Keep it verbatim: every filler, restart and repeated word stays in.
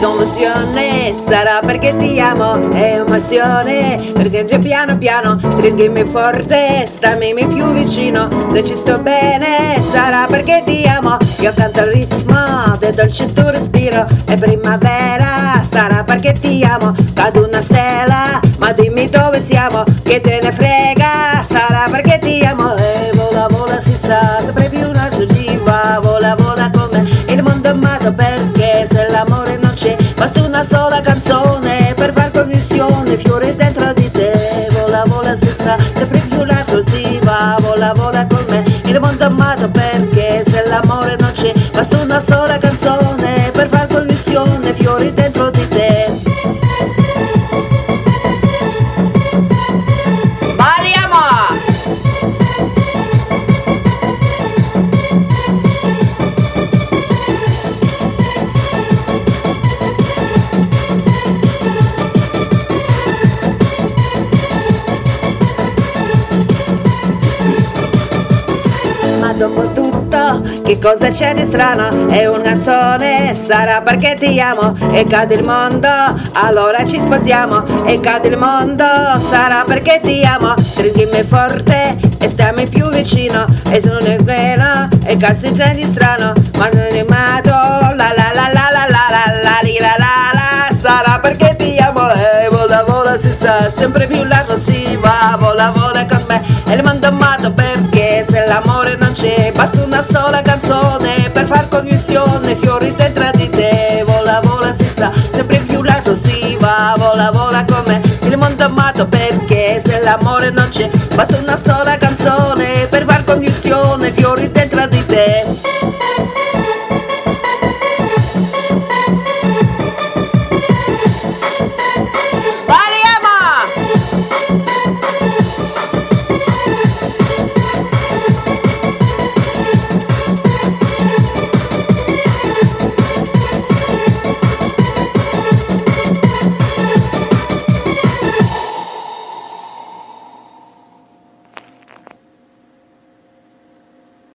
commozione, sarà perché ti amo, è emozione, perché già piano piano stringimi forte, stammi più vicino, se ci sto bene, sarà perché ti amo, io canto il ritmo del dolce tuo respiro, è primavera, sarà perché ti amo, cado una stella, ma dimmi dove siamo, che te ne frega, sarà perché ti amo, e vola vola si sa, sempre più una giornata, vola vola con me, il mondo è amato perché se l'amore non c'è, basta una sola canzone per far connessione, fiori dentro di te, vola vola si sa, sempre più la così va, vola vola con me, il mondo è amato perché se l'amore non c'è, basta una sola canzone per far connessione, fiori dentro di te. Dopo tutto, che cosa c'è di strano? È una canzone, sarà perché ti amo e cade il mondo, allora ci sposiamo e cade il mondo, sarà perché ti amo, stringimi forte e stammi più vicino e sono nel vero e cazzo c'è di strano, ma non è amato, la la la la la la la la la la la, sarà perché ti amo e vola vola si sa, sempre più largo si va, vola vola con me, e il mondo amato perché se l'amore non c'è, basta una sola canzone per far connessione, fiori dentro di te, vola vola si sa, sempre più largo si va, vola vola con me, il mondo amato perché se l'amore non c'è, basta una sola canzone